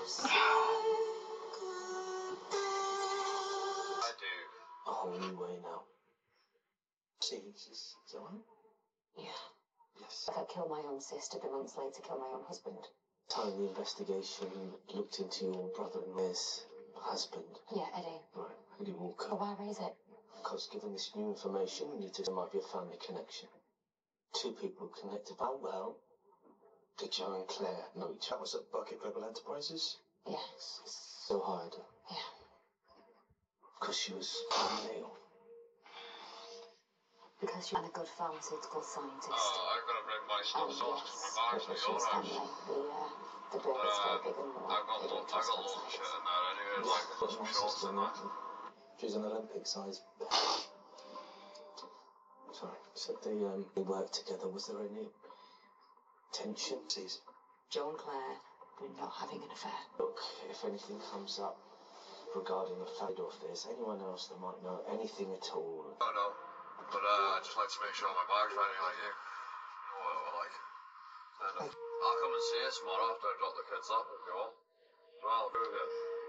I do. A whole new way now. Jesus, is that right? Yeah. Yes. If I kill my own sister, the months later kill my own husband. Time the investigation looked into your brother-in-law's husband. Yeah, Eddie. Right, Eddie Walker. But why raise it? Because given this new information, you need to there might be a family connection. Two people connected. How well did Joe and Claire know each other? That was at Bucket Global Enterprises? Yes. So hired her. Yeah. Because she was male. Because she was a good pharmaceutical scientist. Oh, I've got to bring my stuff And so yes, my bags she for was your family. house. The bill is very big and more. I've got loads of shit in there anyway, like I've got some shorts in there. She's an Olympic size. Sorry. So they worked together. Was there any tension? Please. Joe and Claire were not having an affair. Look, if anything comes up regarding the fade off, there's anyone else that might know anything at all. Oh no, but I just like to make sure my bag's ready like you. You know what we're like. And I'll come and see you tomorrow after I drop the kids off if you want. Well, who are you?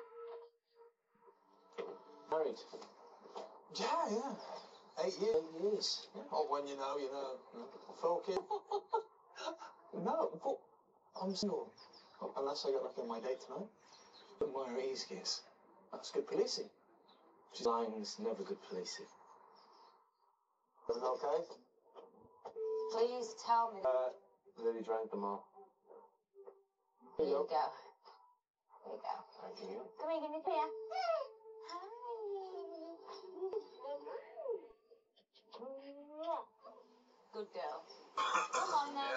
Married. Yeah. 8 years. 8 years. Yeah. Oh, when you know, you know. 4 kids. No, but I'm single. Unless I get lucky on my date tonight. But why are easy kiss? That's good policing. Lying's never good policing. Is it okay? Please tell me. Lily drank them all. Here you go. Here you go. Thank you. Come here, give me here. Good girl. Come on now.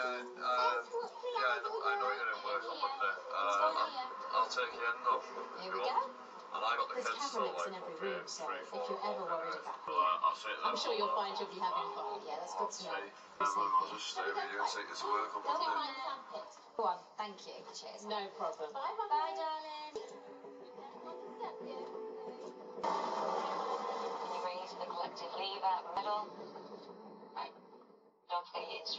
I know you're in work on Monday. I'll take you in though. Here we go. And I got the There's kids camera till links like in every okay, room, so 3, if 4 you're ever o'clock worried anyway. about I'll see you then. I'm sure you'll find you'll be having fun. Yeah, that's good to know. I'll just stay with you and take you to work on Monday. Go on, thank you. Cheers. No problem. Bye, darling. Can you raise the collective lever middle? Right. Don't forget your